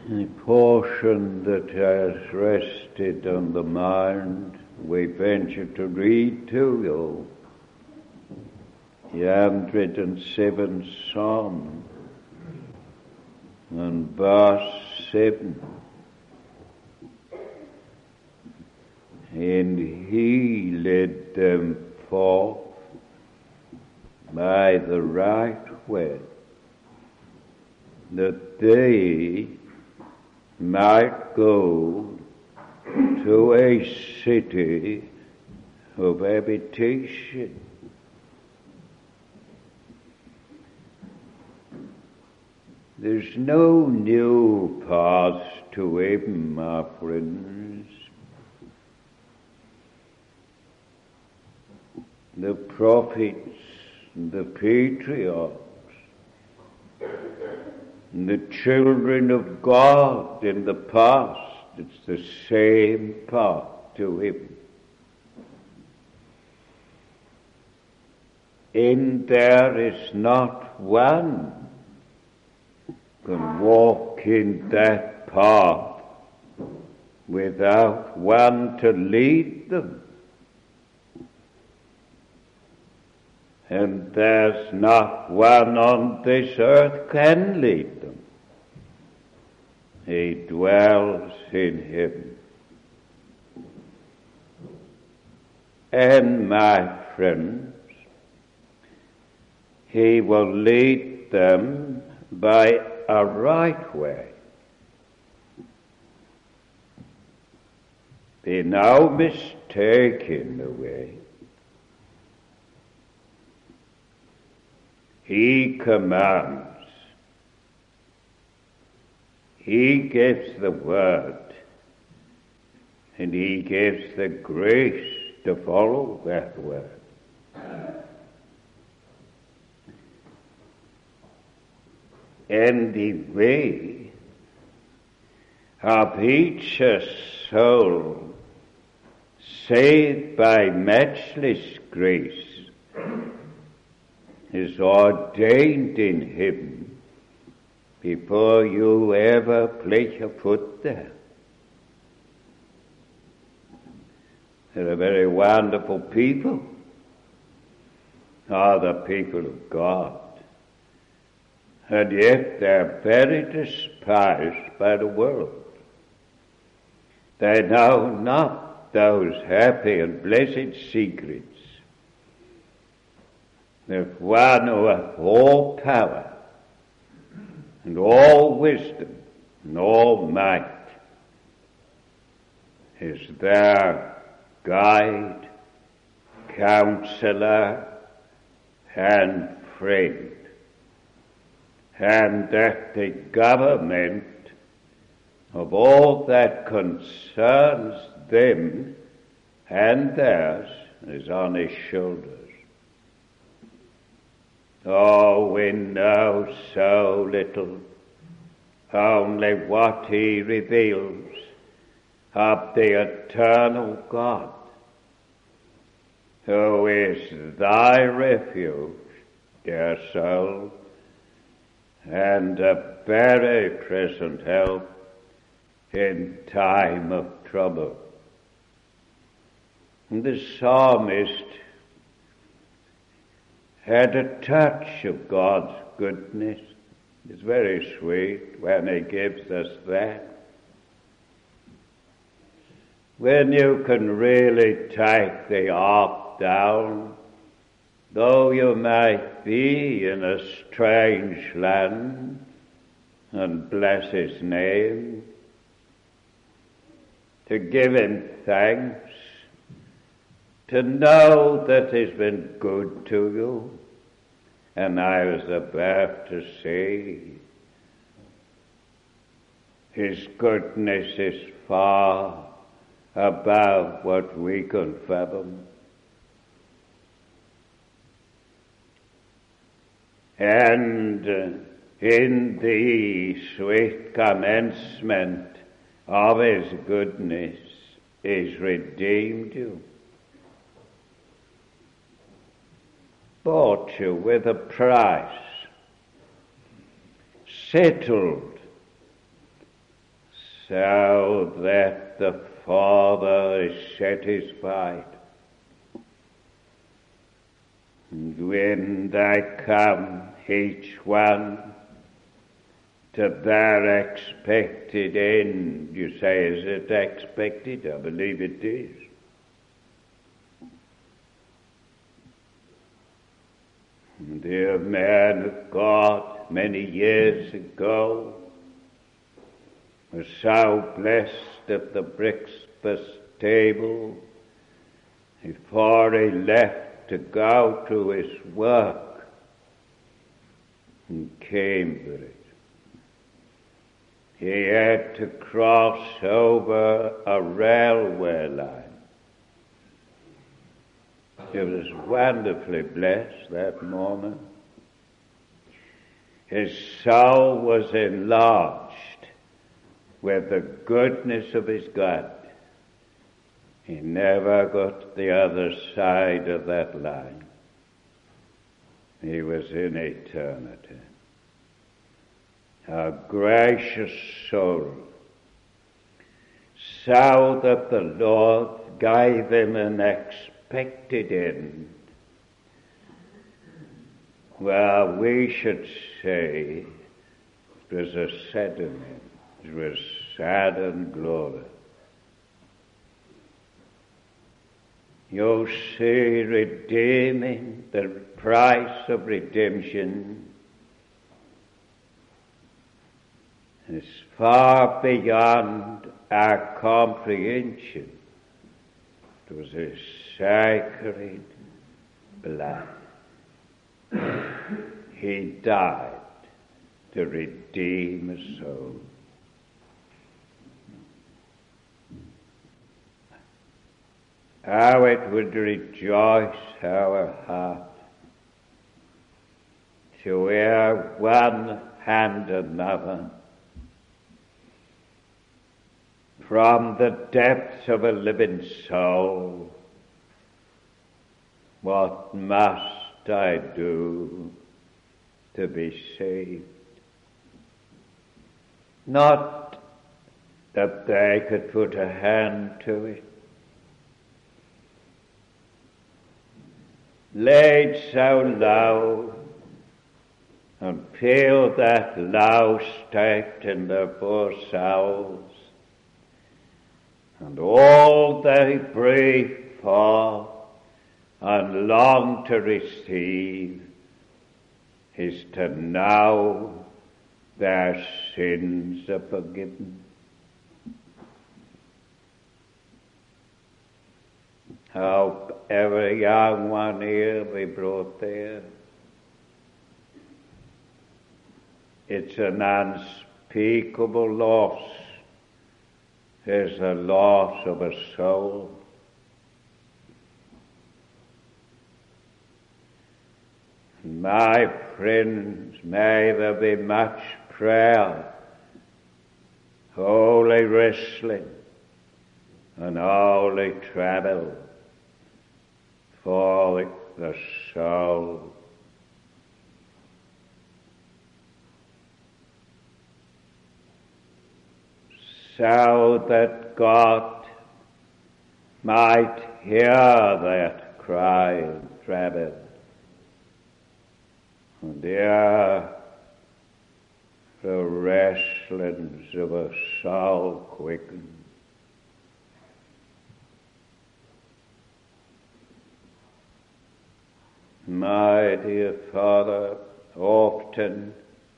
The portion that has rested on the mind, we venture to read to you. The 107th Psalm and verse 7. And he led them forth by the right way, that they might go to a city of habitation. There's no new path to him, my friends. The prophets, the patriarchs, the children of God in the past, it's the same path to him. And there is not one can walk in that path without one to lead them. And there's not one on this earth can lead them. He dwells in him. And my friends, he will lead them by a right way. Be now mistaken the way. He commands. He gives the word. And he gives the grace to follow that word. And the way of each soul saved by matchless grace is ordained in him before you ever place your foot there. They're a very wonderful people, are the people of God. And yet they're very despised by the world. They know not those happy and blessed secrets. That one who hath all power and all wisdom and all might is their guide, counselor, and friend. And that the government of all that concerns them and theirs is on his shoulders. Oh, we know so little, only what he reveals of the eternal God, who is thy refuge, dear soul, and a very present help in time of trouble. And the psalmist had a touch of God's goodness. It's very sweet when he gives us that. When you can really take the ark down, though you might be in a strange land, and bless his name, to give him thanks, to know that he's been good to you. And I was about to say, his goodness is far above what we can fathom. And in the sweet commencement of his goodness, he's redeemed you. Bought you with a price, settled so that the Father is satisfied. And when they come, each one, to their expected end, you say, is it expected? I believe it is. Dear man of God, many years ago, was so blessed at the breakfast table before he left to go to his work in Cambridge. He had to cross over a railway line. He was wonderfully blessed that moment. His soul was enlarged with the goodness of his God. He never got to the other side of that line. He was in eternity. A gracious soul, so that the Lord gave him an expected end. Well, we should say it was a sudden end. It was sad and glorious. You see, redeeming, the price of redemption is far beyond our comprehension. It was a sacred blood. He died to redeem a soul. How it would rejoice our heart to hear one and another from the depths of a living soul, what must I do to be saved? Not that they could put a hand to it. Laid so low and feel that low state in their poor souls, and all they breathe for and long to receive is to know their sins are forgiven. Hope every young one here be brought there. It's an unspeakable loss. It's the loss of a soul. My friends, may there be much prayer, holy wrestling, and holy travel for the soul. So that God might hear that cry and travel, and hear the wrestlings of a soul quickened. My dear Father, often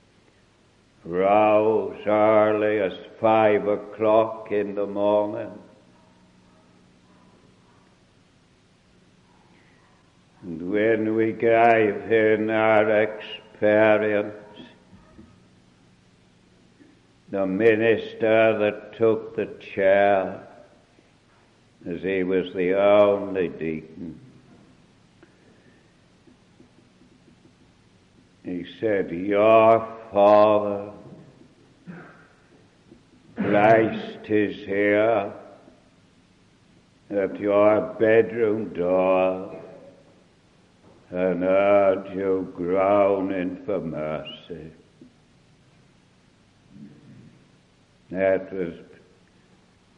rose early as 5 o'clock in the morning, and when we gave in our experience, the minister that took the chair, as he was the only deacon, he said, "Your Father Christ is here at your bedroom door and heard you groaning for mercy." That was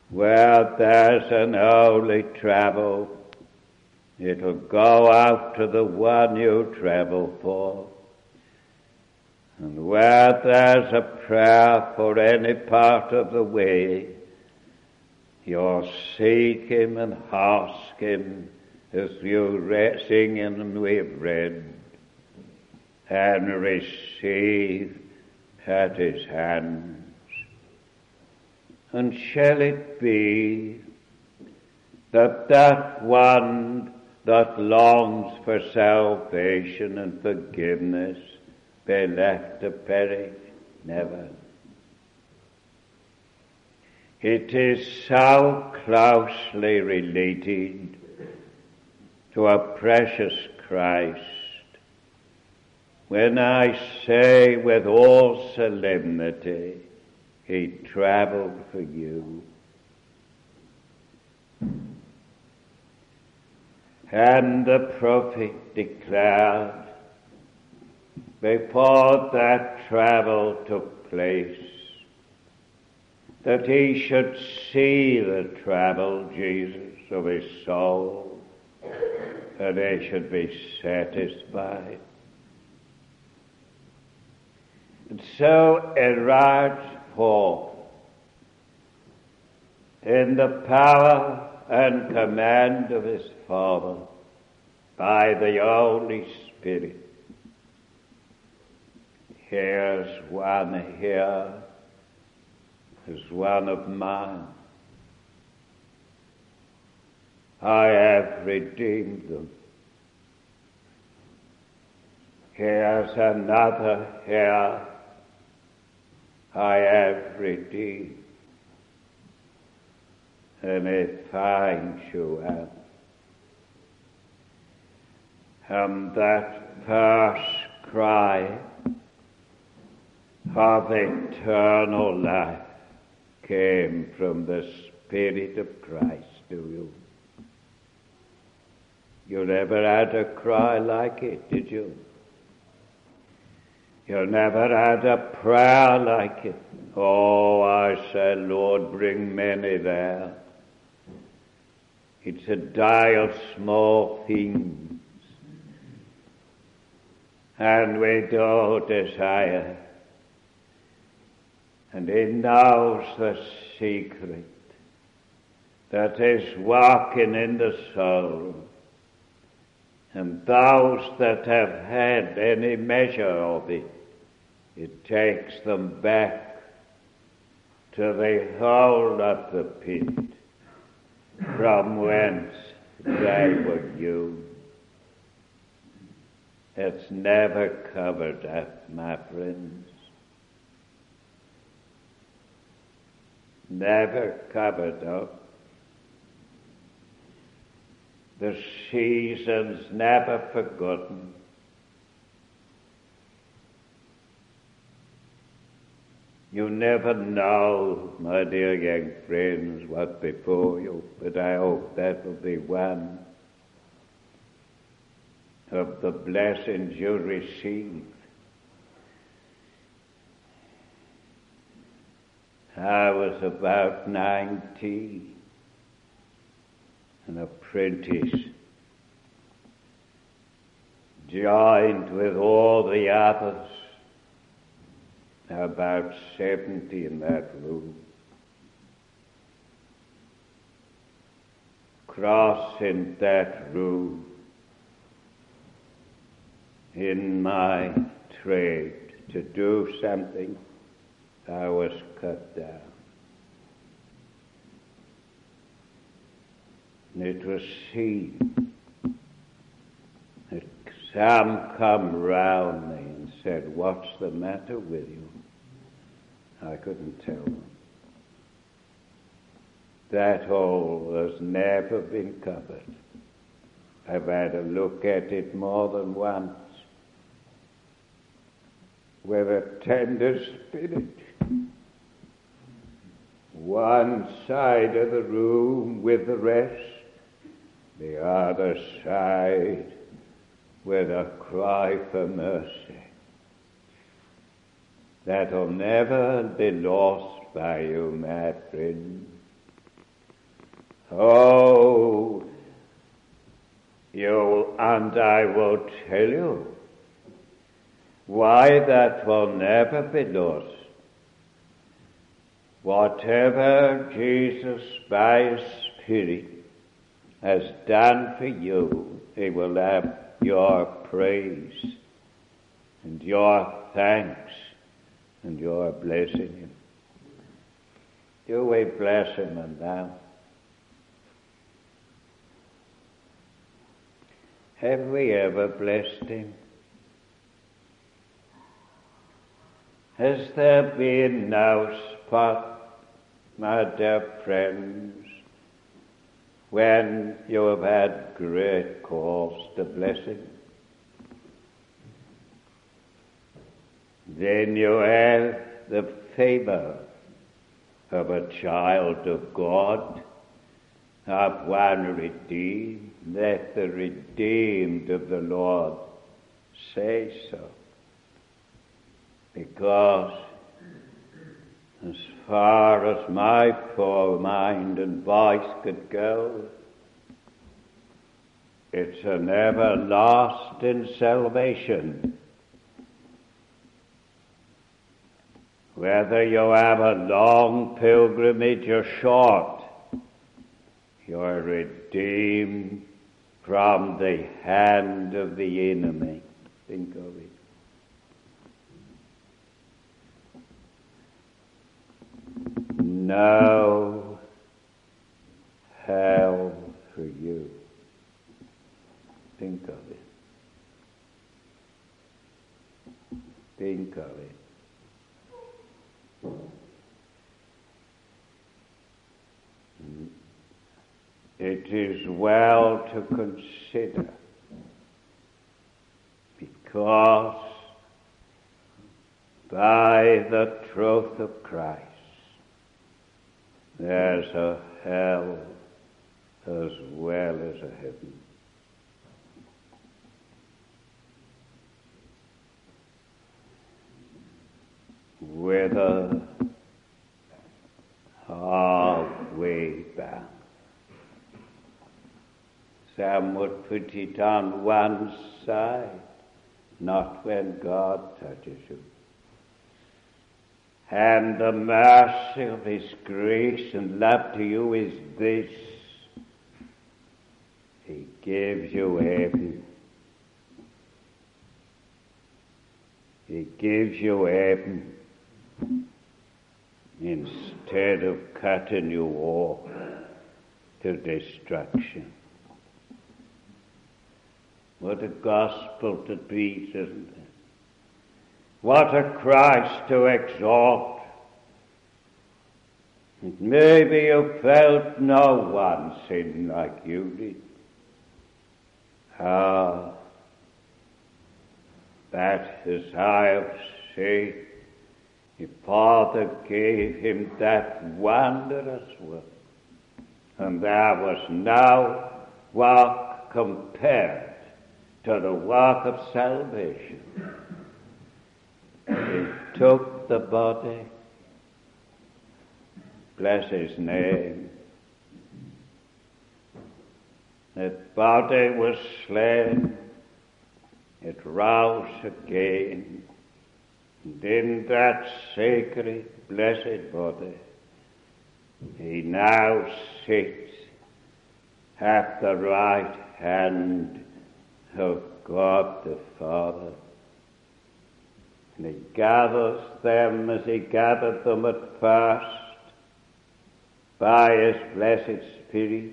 Where there's an holy travel, it'll go out to the one you travel for. And where there's a prayer for any part of the way, you'll seek him and ask him as you sing and we've read, and receive at his hands. And shall it be that that one that longs for salvation and forgiveness be left to perish? Never. It is so closely related to a precious Christ. When I say with all solemnity, he traveled for you. And the prophet declared, before that travel took place, that he should see the travel, Jesus, of his soul, and he should be satisfied. And so it rides forth in the power and command of his Father by the Holy Spirit. Here's one here, is one of mine. I have redeemed them. Here's another here, I have redeemed. And it finds you out. And that first cry of eternal life came from the Spirit of Christ to you. You never had a cry like it, did you? You never had a prayer like it. Oh, I said, Lord, bring many there. It's a die of small things, and we do desire. And he knows the secret that is walking in the soul. And those that have had any measure of it, it takes them back to the hole of the pit from whence they were hewn. It's never covered up, my friends. Never covered up. The season's never forgotten. You never know, my dear young friends, what's before you, but I hope that will be one of the blessings you receive. I was about 19, an apprentice, joined with all the others, about 70 in that room, crossing that room in my trade to do something. I was cut down. And it was seen that some come round me and said, "What's the matter with you?" I couldn't tell them. That hole has never been covered. I've had a look at it more than once with a tender spirit. One side of the room with the rest, the other side with a cry for mercy. That'll never be lost by you, my friend. Oh, you and I will tell you why that will never be lost. Whatever Jesus by His Spirit has done for you, He will have your praise and your thanks and your blessing. Do we bless Him and now? Have we ever blessed Him? Has there been no spot, my dear friends, when you have had great cause to bless Him? Then you have the favour of a child of God, of one redeemed. Let the redeemed of the Lord say so. Because as far as my poor mind and voice could go, it's an everlasting salvation. Whether you have a long pilgrimage or short, you're redeemed from the hand of the enemy. Think of it. No hell for you. Think of it. Think of it. It is well to consider, because by the truth of Christ there's a hell as well as a heaven. Whither are we bound? Some would put it on one side, not when God touches you. And the mercy of His grace and love to you is this: He gives you heaven. He gives you heaven instead of cutting you off to destruction. What a gospel to preach, isn't it? What a Christ to exalt. And maybe you felt no one sin like you did. Ah, that as I have said, the Father gave Him that wondrous work, and there was no work compared to the work of salvation. He took the body, bless His name. That body was slain, it rose again, and in that sacred, blessed body, He now sits at the right hand of God the Father. And He gathers them as He gathered them at first by His blessed Spirit,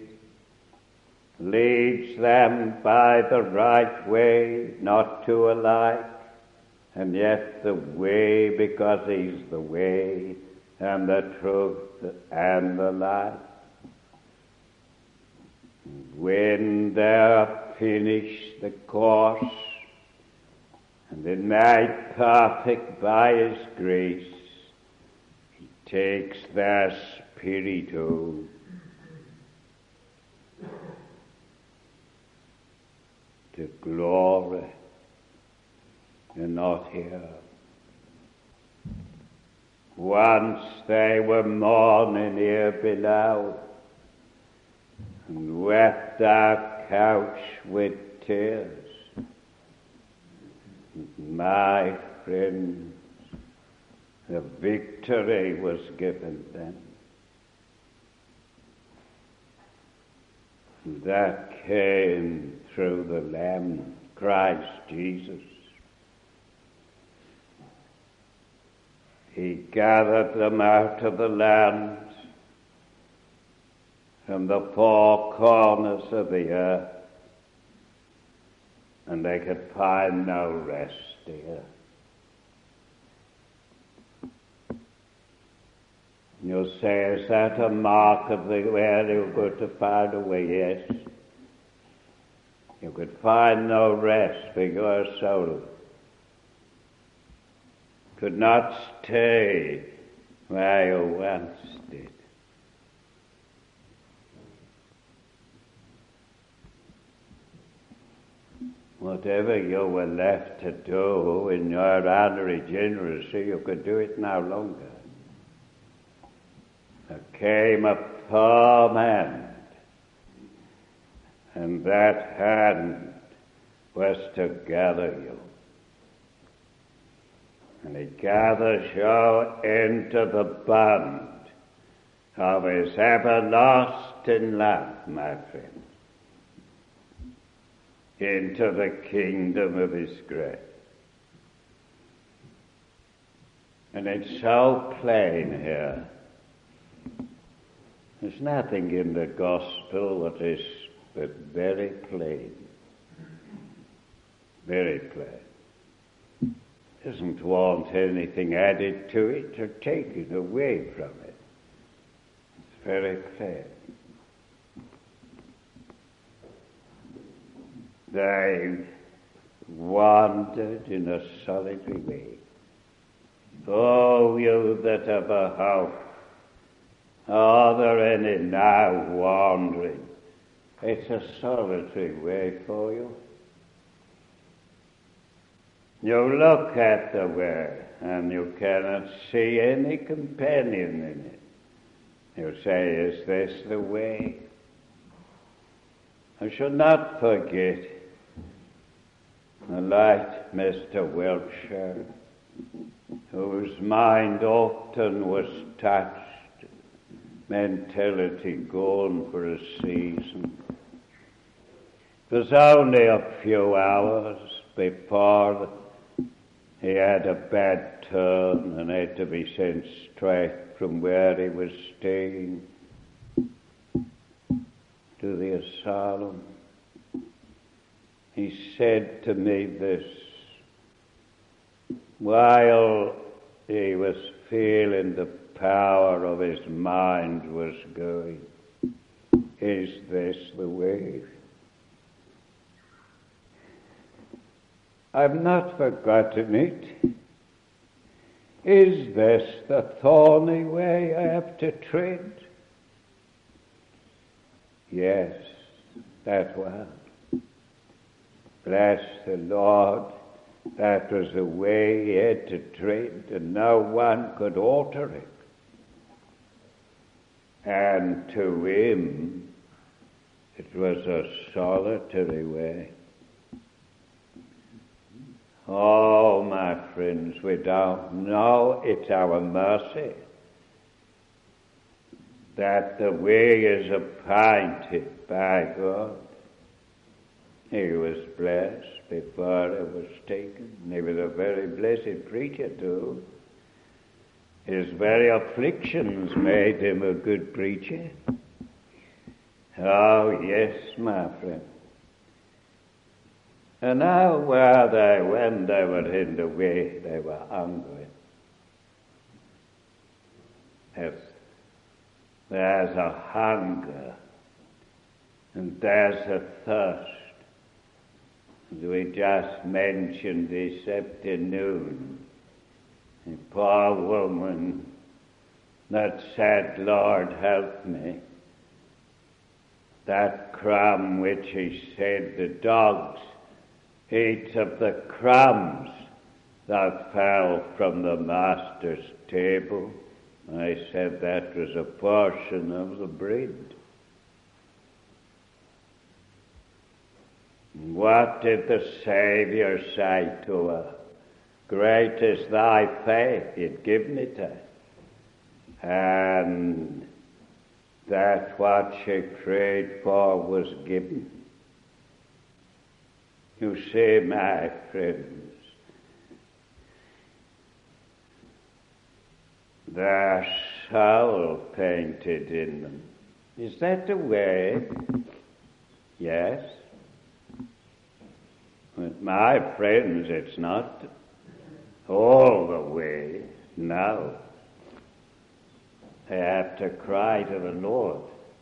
leads them by the right way, not two alike, and yet the way, because He's the way and the truth and the life. When they're finished the course, and the night perfect by His grace, He takes their spirit home. To glory and not here. Once they were mourning here below, and wet our couch with tears. My friends, the victory was given then. That came through the Lamb, Christ Jesus. He gathered them out of the land, from the four corners of the earth, and they could find no rest there. You say, is that a mark of the where you're going to find a way? Yes. You could find no rest for your soul. Could not stay where you once did. Whatever you were left to do in your unregeneracy, you could do it no longer. There came a firm hand, and that hand was to gather you. And he gathers you into the bond of his everlasting love, my friend, into the kingdom of his grace. And it's so plain here. There's nothing in the gospel that is but very plain. Very plain. Doesn't want anything added to it or taken away from it. It's very plain. They wandered in a solitary way. Oh, you that have a hope, are there any now wandering? It's a solitary way for you. You look at the way, and you cannot see any companion in it. You say, is this the way? I should not forget the late Mr. Wiltshire, whose mind often was touched, mentality gone for a season. It was only a few hours before he had a bad turn and had to be sent straight from where he was staying to the asylum. He said to me this, while he was feeling the power of his mind was going, is this the way? I've not forgotten it. Is this the thorny way I have to tread? Yes, that was. Bless the Lord, that was the way he had to tread, and no one could alter it. And to him, it was a solitary way. Oh, my friends, we don't know it's our mercy that the way is appointed by God. He was blessed before he was taken. He was a very blessed preacher too. His very afflictions made him a good preacher. Oh, yes, my friend. And now were they, when they were in the way, they were hungry. Yes. There's a hunger, and there's a thirst. As we just mentioned this afternoon, a poor woman that said, Lord, help me. That crumb which he said the dogs ate of the crumbs that fell from the master's table. I said that was a portion of the bread. What did the Saviour say to her? Great is thy faith, he'd given it her. And that what she prayed for was given. You see, my friends, their soul painted in them. Is that the way? Yes. With my friends, it's not all the way. No. They have to cry to the Lord.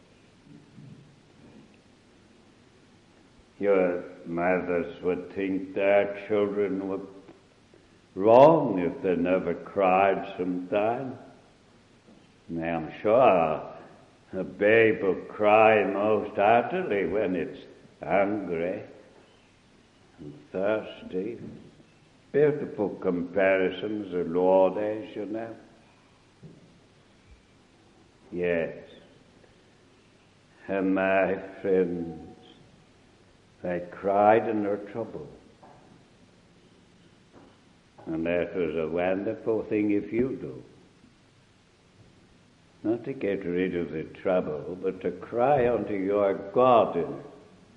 Your mothers would think their children were wrong if they never cried sometime. Now, I'm sure a babe will cry most heartily when it's hungry and thirsty. Beautiful comparisons of Lord days, you know. Yes. And my friends, they cried in their trouble. And that was a wonderful thing if you do. Not to get rid of the trouble, but to cry unto your God in it.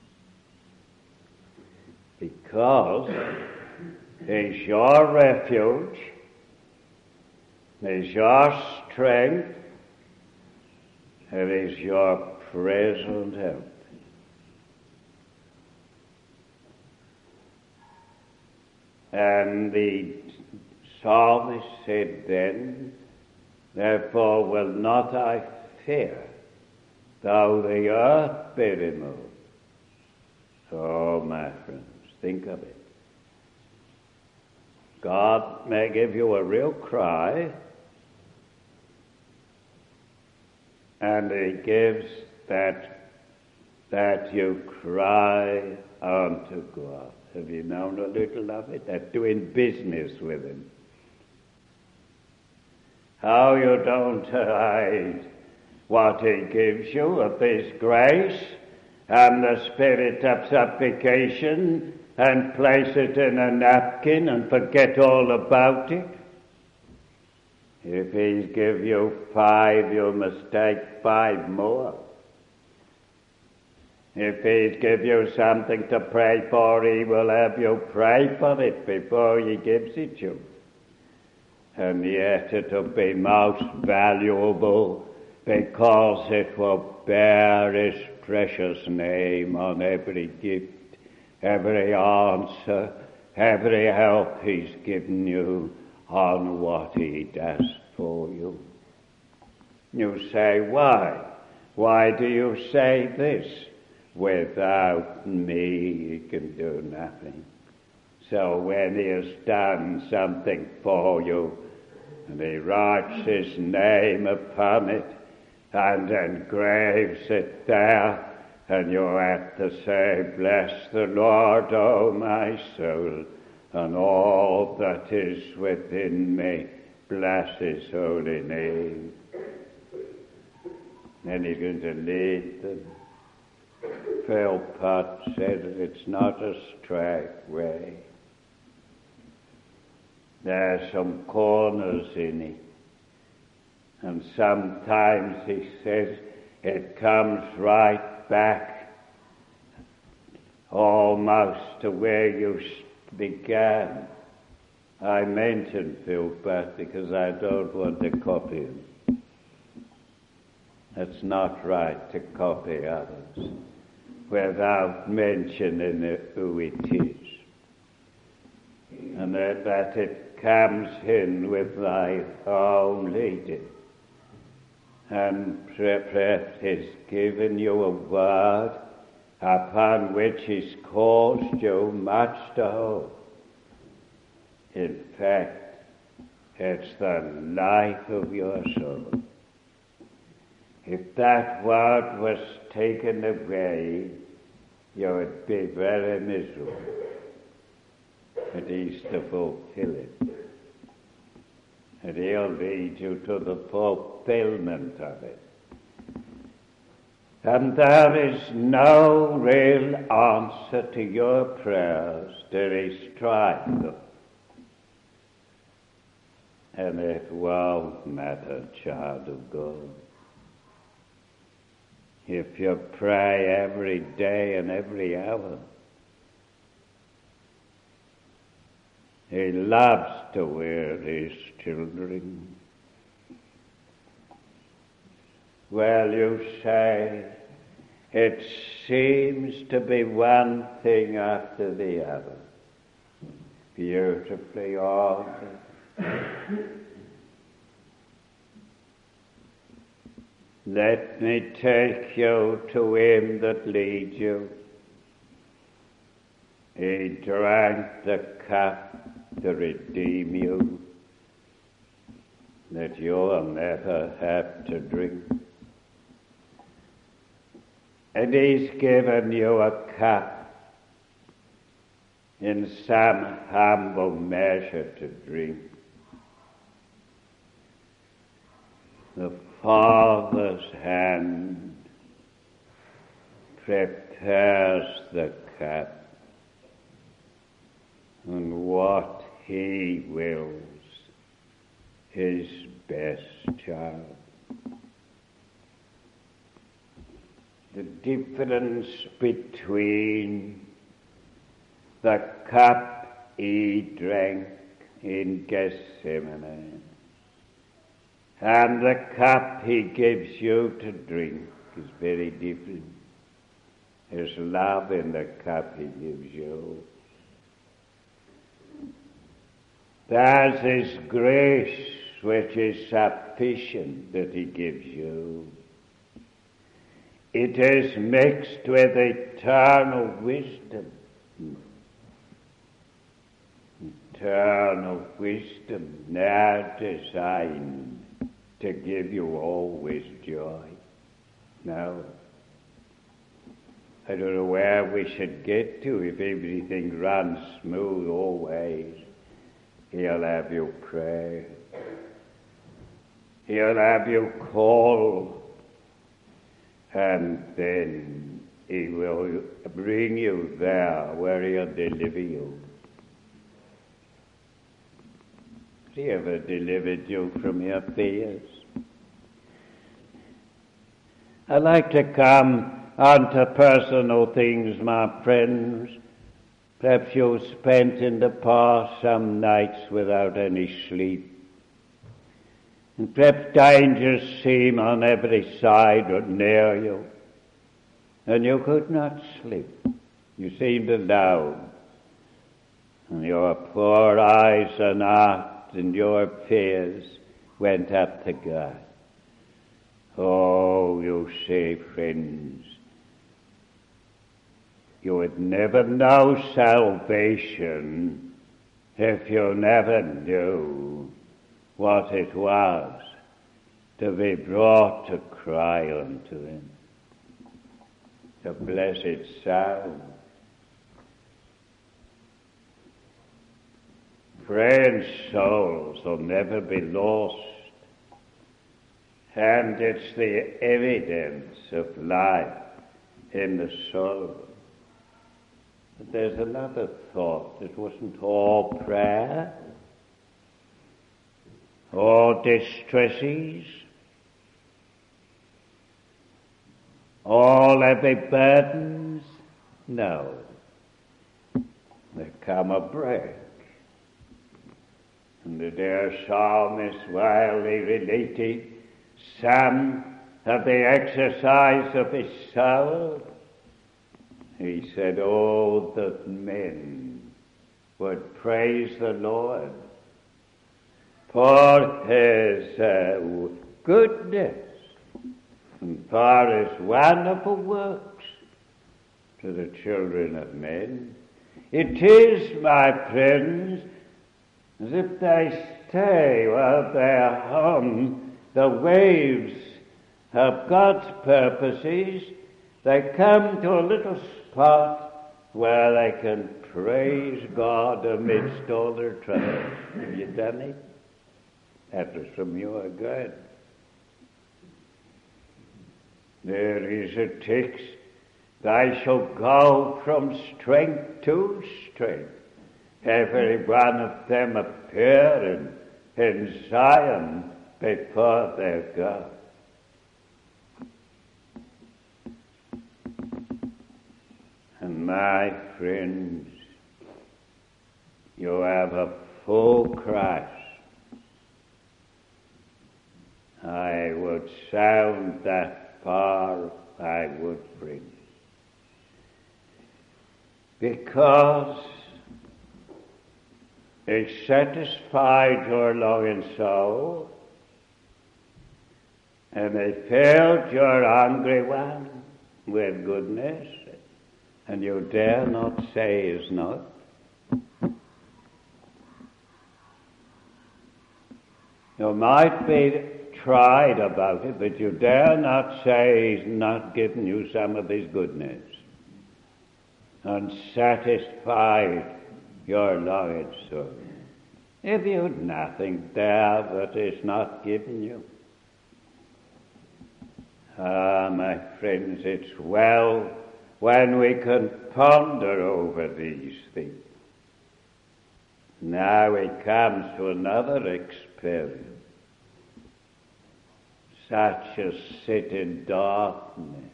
Because He's your refuge, He's your strength, and He's your present help. And the psalmist said then, therefore will not I fear, though the earth be removed. Oh, my friends, think of it. God may give you a real cry, and He gives that you cry unto God. Have you known a little of it? That doing business with Him. How you don't hide what He gives you of His grace and the spirit of supplication and place it in a napkin and forget all about it. If He's give you 5, you must take 5 more. If He's give you something to pray for, He will have you pray for it before He gives it you. And yet it will be most valuable because it will bear His precious name on every gift, every answer, every help He's given you on what He does for you. You say, why? Why do you say this? Without me He can do nothing. So when He has done something for you, and He writes His name upon it, and engraves it there, and you have to say, bless the Lord, O my soul, and all that is within me, bless His holy name. Then He's going to lead them. Philpott said it's not a straight way. There's some corners in it. And sometimes, he says, it comes right back almost to where you began. I mention Philpott because I don't want to copy him. It's not right to copy others without mentioning who it is. And that it comes in with thy own leading. And perhaps He's given you a word upon which He's caused you much to hope. In fact, it's the life of your soul. If that word was taken away, you would be very miserable. But He's to fulfill it. And He'll lead you to the fulfillment of it. And there is no real answer to your prayers. There is trial. And it won't matter, child of God. If you pray every day and every hour, He loves to wear His children. Well, you say, it seems to be one thing after the other. Beautifully ordered. Let me take you to Him that leads you. He drank the cup to redeem you, that you'll never have to drink. And He's given you a cup in some humble measure to drink. The Father's hand prepares the cup, and what He wills is best, child. The difference between the cup He drank in Gethsemane and the cup He gives you to drink is very different. There's love in the cup He gives you. There's His grace, which is sufficient, that He gives you. It is mixed with eternal wisdom. Eternal wisdom, now designed to give you always joy. Now, I don't know where we should get to if everything runs smooth always. He'll have you pray. He'll have you call. And then He will bring you there where He'll deliver you. Has He ever delivered you from your fears? I like to come onto personal things, my friends. Perhaps you've spent in the past some nights without any sleep. And perhaps dangers seem on every side or near you, and you could not sleep. You seemed alone, and your poor eyes and heart and your fears went up to God. Oh, you say, friends, you would never know salvation if you never knew what it was to be brought to cry unto Him. The blessed sound. Friends, souls will never be lost, and it's the evidence of life in the soul. But there's another thought. It wasn't all prayer, all distresses, all heavy burdens. No. There come a break. And the dear psalmist, while he related some of the exercise of his soul, he said, oh, that men would praise the Lord for His goodness and for His wonderful works to the children of men. It is, my friends, as if they stay while they're on the waves of God's purposes. They come to a little spot where they can praise God amidst all their troubles. Have you done it? That was from your God. There is a text, "They shall go from strength to strength. Every one of them appearing in Zion before their God." And my friends, you have a full Christ. I would sound that far, I would, friends. Because He satisfied your longing soul, and He filled your hungry one with goodness, and you dare not say He's not. You might be tried about it, but you dare not say He's not given you some of His goodness and satisfied your longing soul. If you'd nothing there that is not given you. Ah, my friends, it's well when we can ponder over these things. Now he comes to another experience, such as sit in darkness,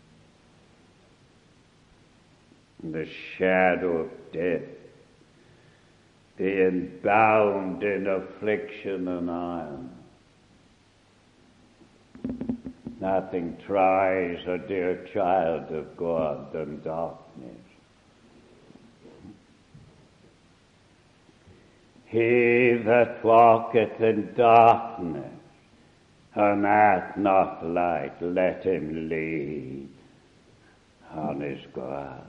in the shadow of death, being bound in affliction and iron. Nothing tries a dear child of God than darkness. He that walketh in darkness and hath not light, let him lean on his God.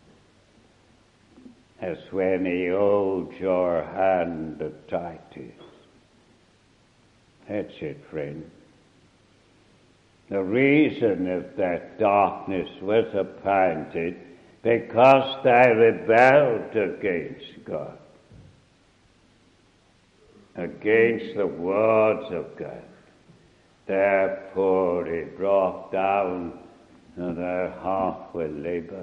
As when he holds your hand the tightest. That's it, friend. The reason of that darkness was appointed because they rebelled against God, against the words of God. Therefore he brought down their heart with labor.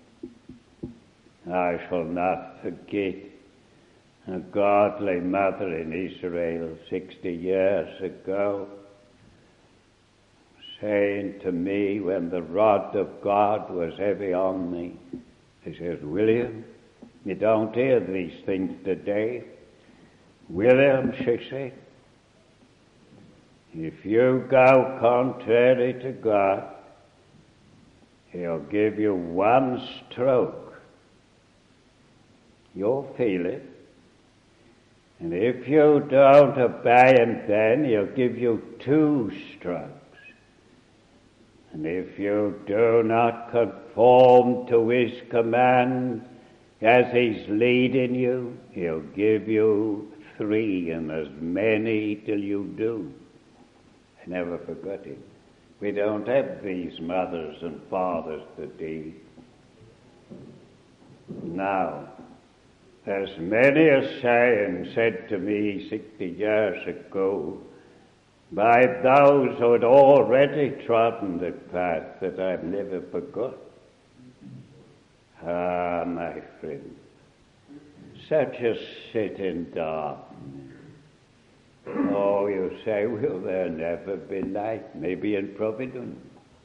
I shall not forget a godly mother in Israel 60 years ago saying to me when the rod of God was heavy on me, she says, "William, you don't hear these things today. William," she said, "if you go contrary to God, He'll give you one stroke. You'll feel it. And if you don't obey Him then, He'll give you 2 strokes. And if you do not conform to His command as He's leading you, He'll give you 3 and as many till you do." I never forgot it. We don't have these mothers and fathers today. Now, there's many a saying said to me 60 years ago by those who had already trodden the path that I've never forgot. Ah, my friend, such a sit in darkness. Oh, you say, will there never be light? Maybe in Providence.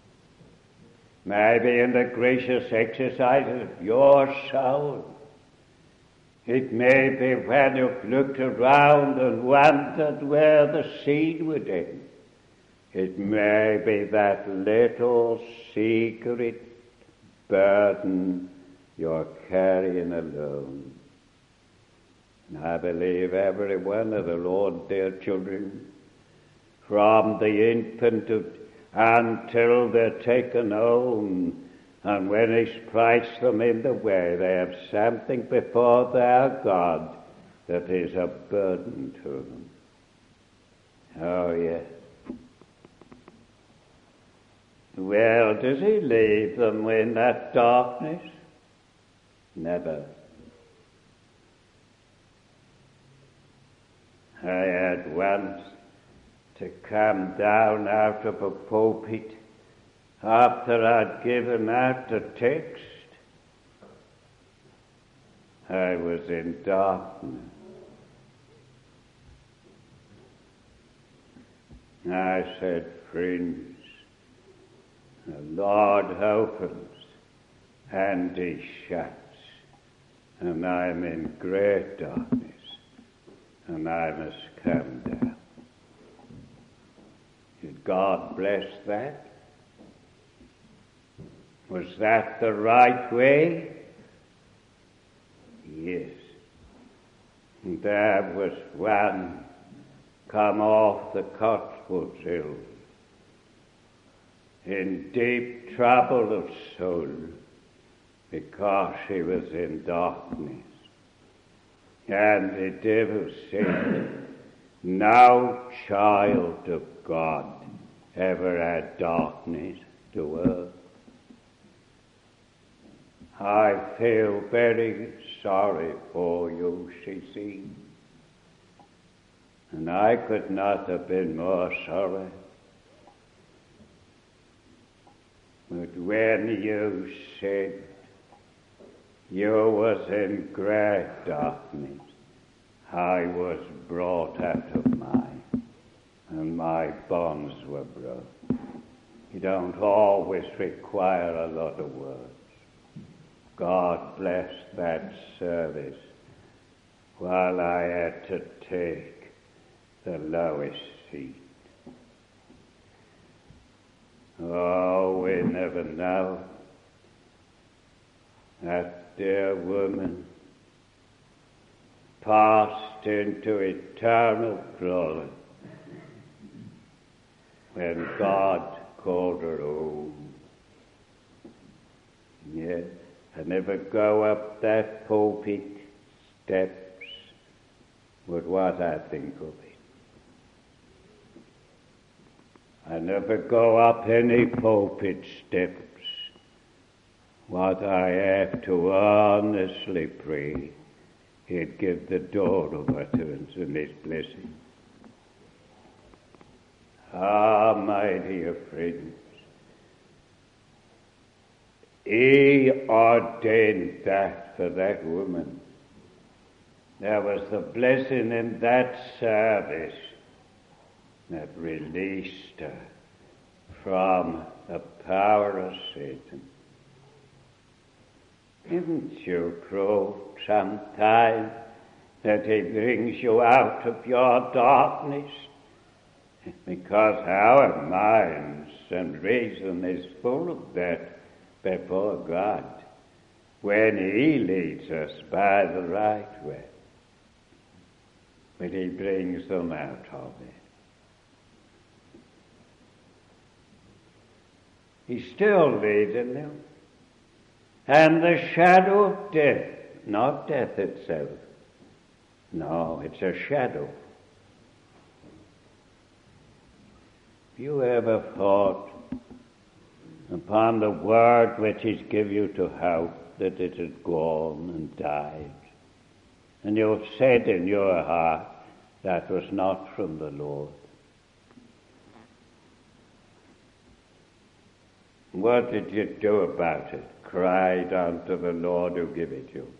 Maybe in the gracious exercise of your soul. It may be when you've looked around and wondered where the seed would end. It may be that little secret burden you're carrying alone. And I believe every one of the Lord, dear children, from the infant until they're taken home, and when He strikes them in the way, they have something before their God that is a burden to them. Oh, yes. Well, does He leave them in that darkness? Never. I had once to come down out of a pulpit After I'd given out the text, I was in darkness. I said, friends, the Lord opens and he shuts, and I'm in great darkness, and I must come down. Did God bless that? Was that the right way? Yes. And there was one come off the Cotswold Hills in deep trouble of soul because she was in darkness. And the devil said, no child of God ever had darkness to her. I feel very sorry for you, she said. And I could not have been more sorry. But when you said you was in great darkness, I was brought out of mine, and my bonds were broke. You don't always require a lot of words. God bless that service while I had to take the lowest seat. Oh, we never know. That dear woman passed into eternal glory when God called her home. Yes. I never go up that pulpit steps with what I think of it. I never go up any pulpit steps what I have to honestly pray He'd give the door of utterance in His blessing. Ah, my dear friends, He ordained that for that woman. There was the blessing in that service that released her from the power of Satan. Isn't you proved sometime that He brings you out of your darkness? Because our minds and reason is full of that before God, when He leads us by the right way, but He brings them out of it. He's still leading them. And the shadow of death, not death itself. No, it's a shadow. Have you ever thought upon the word which He's give you to hope that it had gone and died? And you have said in your heart that was not from the Lord. What did you do about it? Cried unto the Lord who gave it you.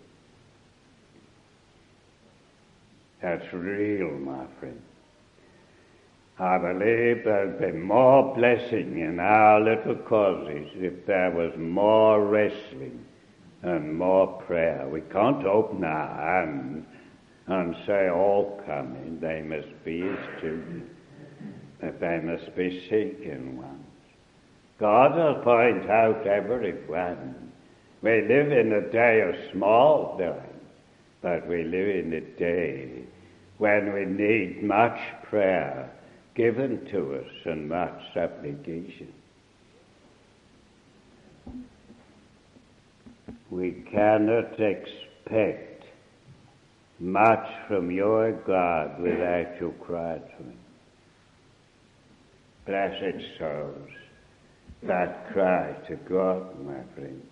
That's real, my friend. I believe there'd be more blessing in our little causes if there was more wrestling and more prayer. We can't open our hands and say, all coming, they must be His children, but they must be seeking ones. God will point out every one. We live in a day of small doing, but we live in a day when we need much prayer given to us and much supplication. We cannot expect much from your God without you crying to Him. Blessed souls that cry to God, my friend.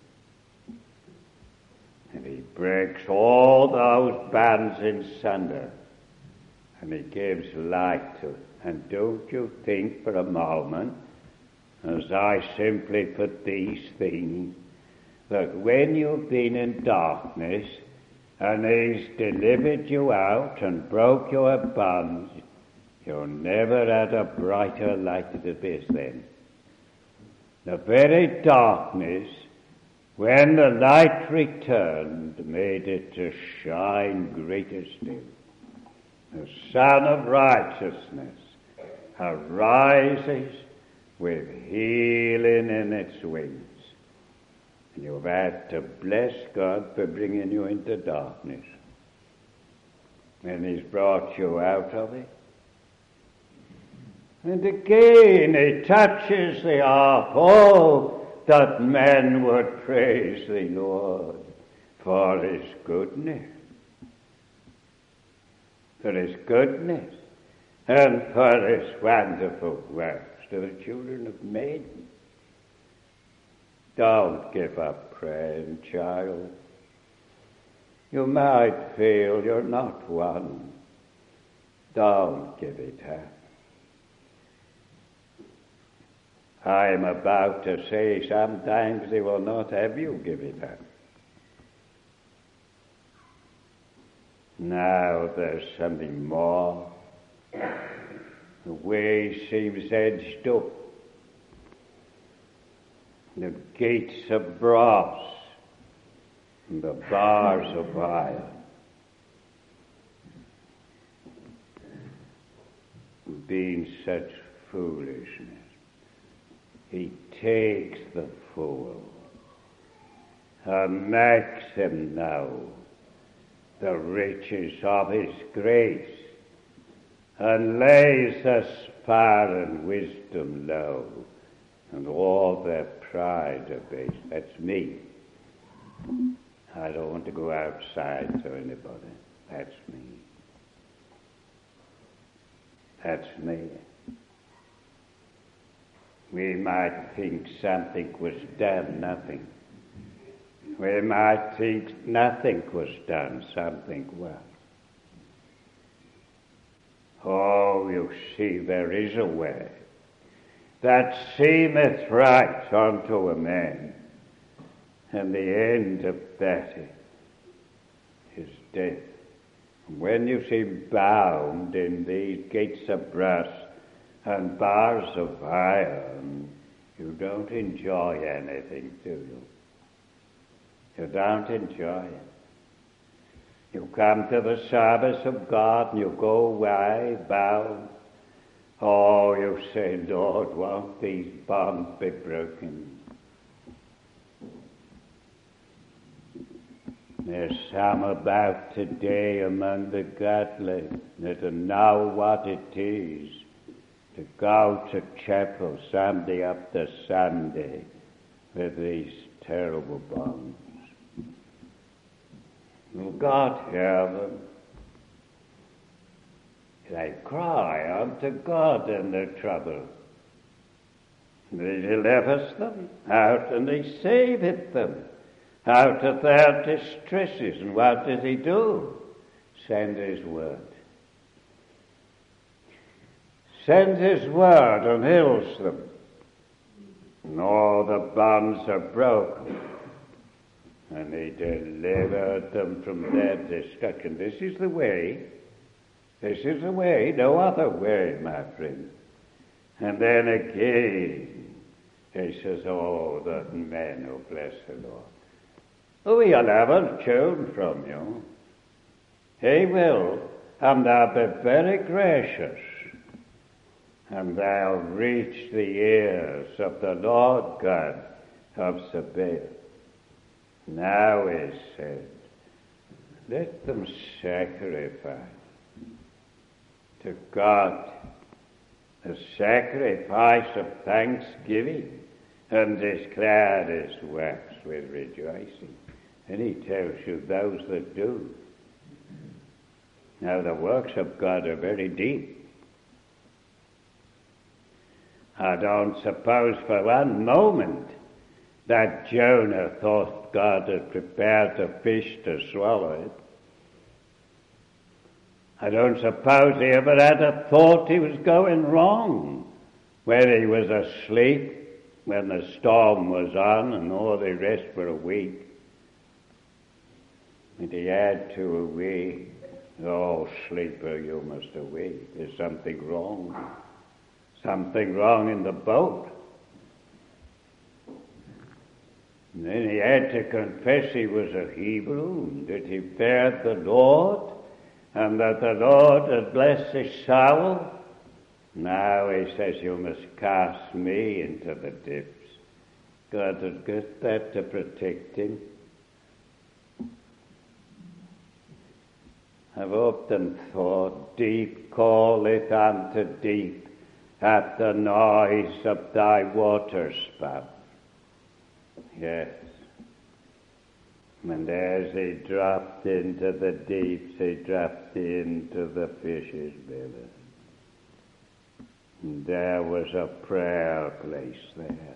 And He breaks all those bands in sunder, and He gives light to it. And don't you think for a moment as I simply put these things, that when you've been in darkness and He's delivered you out and broke your bonds, you never had a brighter light of the biz then. The very darkness, when the light returned, made it to shine greater still. The Sun of Righteousness arises with healing in its wings. And you've had to bless God for bringing you into darkness. And He's brought you out of it. And again He touches the harp. Oh, that men would praise the Lord for His goodness. For His goodness and for His wonderful works to the children of men. Don't give up praying, child. You might feel you're not one. Don't give it up. I'm about to say sometimes He will not have you give it up. Now there's something more. The way seems edged up. The gates of brass and the bars of iron. Being such foolishness. He takes the fool and makes him know the riches of His grace, and lays aspire and wisdom low, and all their pride abased. That's me. I don't want to go outside to anybody. That's me. That's me. We might think something was done, nothing. We might think nothing was done, something was. Oh, you see, there is a way that seemeth right unto a man, and the end of that is death. When you see bound in these gates of brass and bars of iron, you don't enjoy anything, do you? You don't enjoy it. You come to the service of God and you go away bound. Oh, you say, Lord, won't these bonds be broken? There's some about today among the godly that know what it is to go to chapel Sunday after Sunday with these terrible bonds. And God hear them. They cry unto God in their trouble. And He delivers them out, and He saveth them out of their distresses. And what does He do? Send His word. Send His word and heals them. And all the bonds are broken. And He delivered them from their destruction. This is the way. This is the way, no other way, my friend. And then again, He says, oh, the men who bless the Lord. Oh, He'll never turn from you. He will, and they'll be very gracious. And they'll reach the ears of the Lord God of Sabaoth. Now He said, let them sacrifice to God the sacrifice of thanksgiving and declare His works with rejoicing. And He tells you those that do. Now the works of God are very deep. I don't suppose for one moment that Jonah thought God had prepared a fish to swallow it. I don't suppose he ever had a thought he was going wrong when he was asleep when the storm was on and all the rest were awake. And he had to awake. Oh, sleeper, you must awake. There's something wrong. Something wrong in the boat. And then he had to confess he was a Hebrew, and that he feared the Lord, and that the Lord had blessed his soul. Now he says, you must cast me into the depths. God had got that to protect him. I've often thought, deep calleth unto deep at the noise of thy waterspout. Yes. And as he dropped into the deeps, he dropped into the fish's belly. And there was a prayer place there.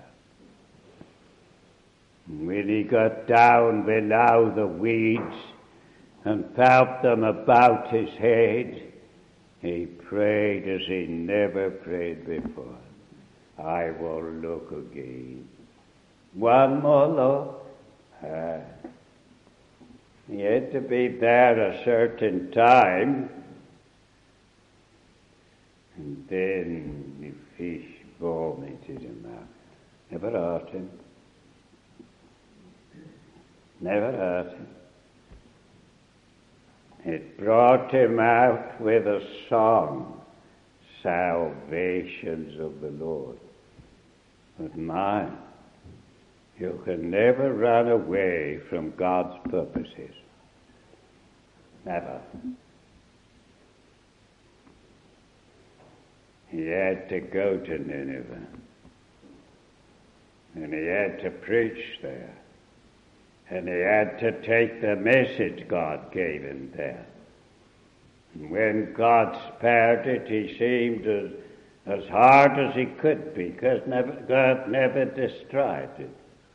And when he got down below the weeds and felt them about his head, he prayed as he never prayed before. I will look again. One more look. He had to be there a certain time. And then the fish vomited him out. Never hurt him. Never hurt him. It brought him out with a song, salvations of the Lord. But mine, you can never run away from God's purposes. Never. He had to go to Nineveh. And he had to preach there. And he had to take the message God gave him there. And when God spared it, he seemed as hard as he could be, because God never destroyed it.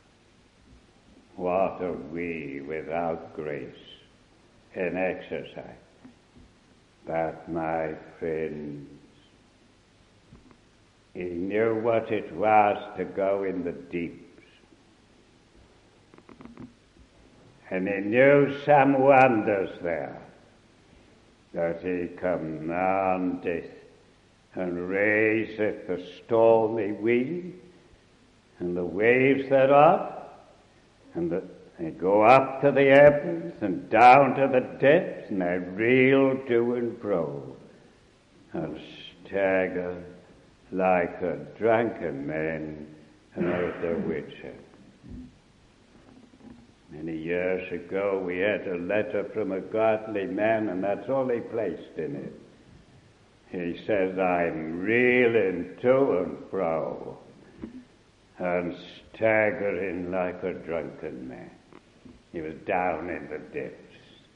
What are we without grace and exercise? But my friends, he knew what it was to go in the deeps. And he knew some wonders there, that he commandeth and raiseth the stormy wind and the waves thereof, and they go up to the heavens and down to the depths, and they reel to and fro and stagger like a drunken man out their wits' end. Many years ago we had a letter from a godly man, and that's all he placed in it. He says, I'm reeling to and fro and staggering like a drunken man. He was down in the depths.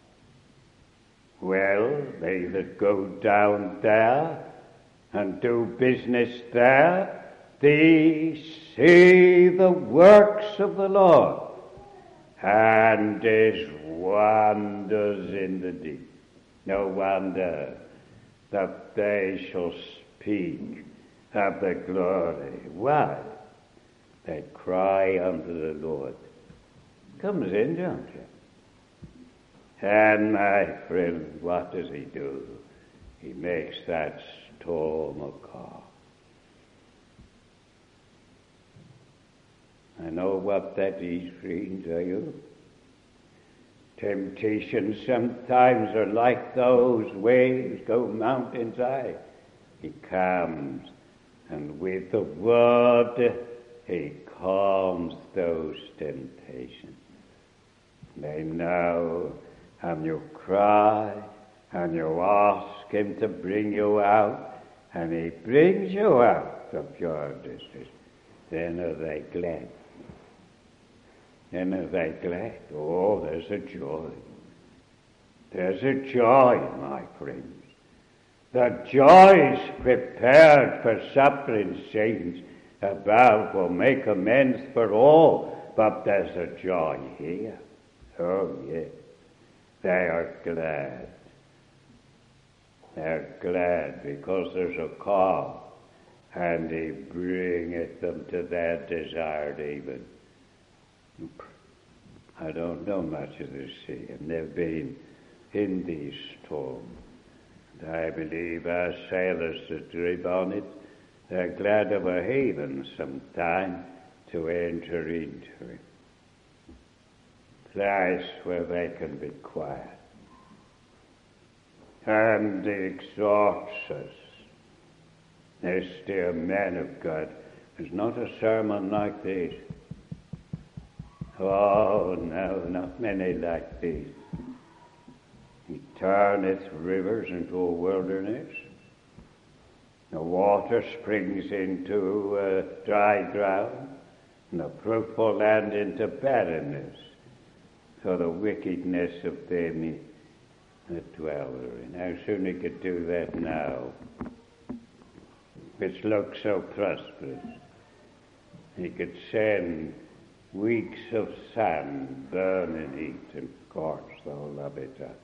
Well, they that go down there and do business there, they see the works of the Lord and his wonders in the deep. No wonder that they shall speak of the glory. Why? They cry unto the Lord. Comes in, don't you? And my friend, what does he do? He makes that storm a calm. I know what that is, friends, are you? Temptations sometimes are like those waves go mountainside. He comes, and with the word he calms those temptations. They know, and you cry, and you ask him to bring you out, and he brings you out of your distress. Then are they glad. Then are they glad. Oh, there's a joy. There's a joy, my friends. The joy is prepared for suffering saints above will make amends for all, but there's a joy here. Oh, yes. They are glad. They're glad because there's a calm and he bringeth them to their desired haven. I don't know much of the sea. I've never been in these storms. And I believe our sailors that live on it, they're glad of a haven sometime to enter into it. Place where they can be quiet. And he exhorts us. There's dear men of God. There's not a sermon like this. Oh, no, not many like these. He turneth rivers into a wilderness. The water springs into dry ground, and the fruitful land into barrenness, for the wickedness of them that dwell therein. How soon he could do that now, which looks so prosperous. He could send weeks of sun, burning heat, and scorch the whole of it up.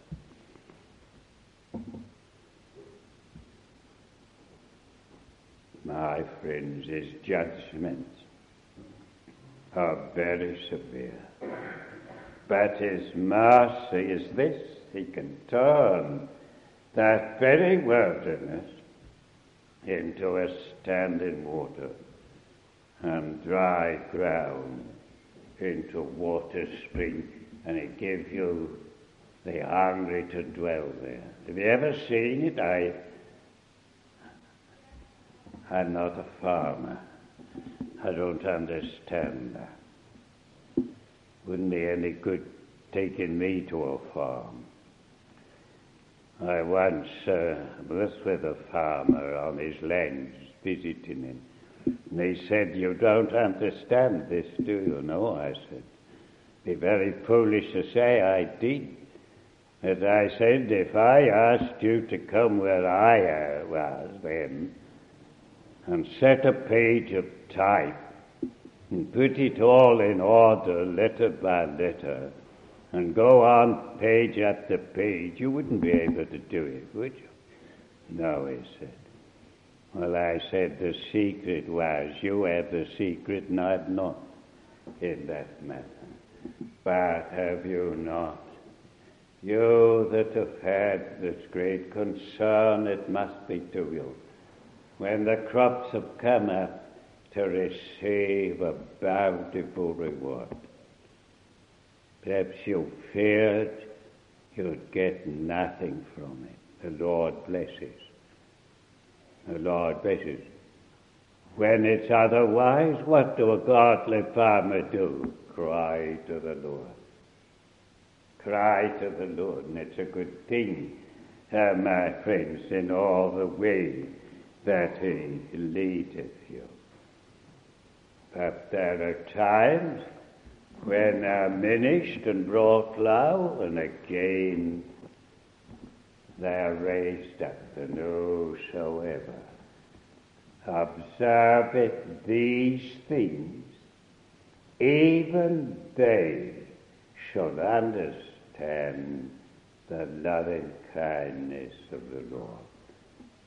My friends, his judgments are very severe. But his mercy is this: he can turn that very wilderness into a standing water, and dry ground into water spring, and he gives you the hungry to dwell there. Have you ever seen it? I'm not a farmer. I don't understand that. Wouldn't be any good taking me to a farm. I once was with a farmer on his lands, visiting him. And he said, "You don't understand this, do you?" "No," I said. "Be very foolish to say I did." But I said, "If I asked you to come where I was then, and set a page of type, and put it all in order, letter by letter, and go on page after page, you wouldn't be able to do it, would you?" "No," he said. Well, I said, the secret was, you have the secret and I have not in that matter. But have you not? You that have had this great concern, it must be to you, when the crops have come up, to receive a bountiful reward. Perhaps you feared you'd get nothing from it. The Lord blesses. The Lord blesses. When it's otherwise, what do a godly farmer do? Cry to the Lord. Cry to the Lord, and it's a good thing, my friends, in all the way that he leadeth you. But there are times when they're minished and brought low, and again they're raised up, and whosoever observeth these things, even they shall understand the loving kindness of the Lord.